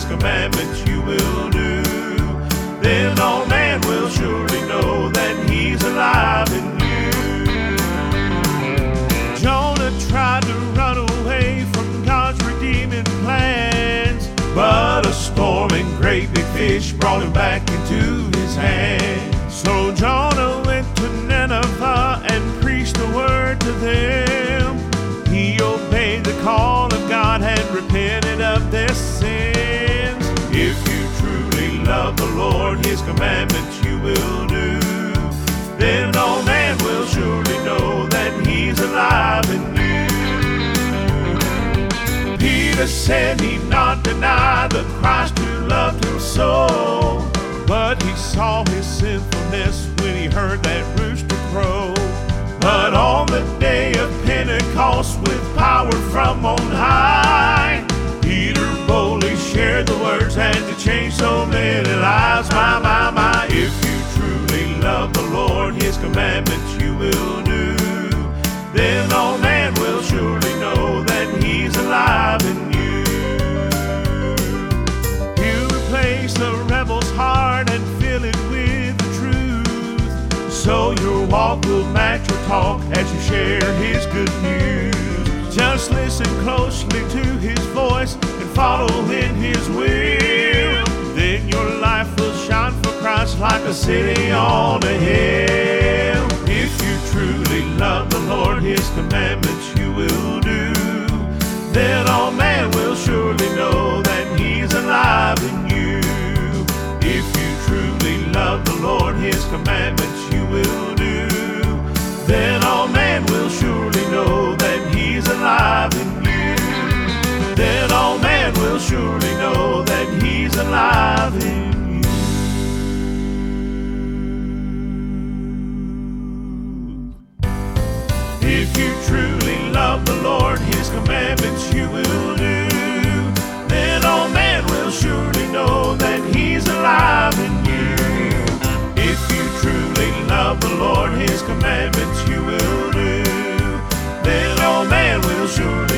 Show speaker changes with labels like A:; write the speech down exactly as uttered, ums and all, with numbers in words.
A: his commandments you will do. Then all man will surely know that he's alive in you. Jonah tried to run away from God's redeeming plans, but a storm and great big fish brought him back into his hand. So Jonah went to Nineveh and preached the word to them. He obeyed the call of God and repented of their sins. If you truly love the Lord, his commandments you will do. Then all man will surely know that he's alive in you. Peter said he'd not deny the Christ who loved him so, but he saw his sinfulness when he heard that rooster crow. But on the day of Pentecost, with power from on high, Peter boldly shared the words and to change so many lives. My, my, my, if you truly love the Lord, his commandments you will do. Then all man will surely know that he's alive in you. You replace the rebel's heart and fill it with the truth, so your walk will match your talk as you share his good news. Just listen closely to his voice and follow in his will. Then your life will shine for Christ like a city on a hill. If you truly love the Lord, his commandments you will do. Then all man will surely know that he's alive in you. If you truly love the Lord, his commandments you will do. Then all man will surely know that he's alive in you. Then all man will surely know that he's alive in you. If you truly love the Lord, his commandments you will do. Then all man will surely know that he's alive in you. If you truly love the Lord, his commandments you will do. Then all man will surely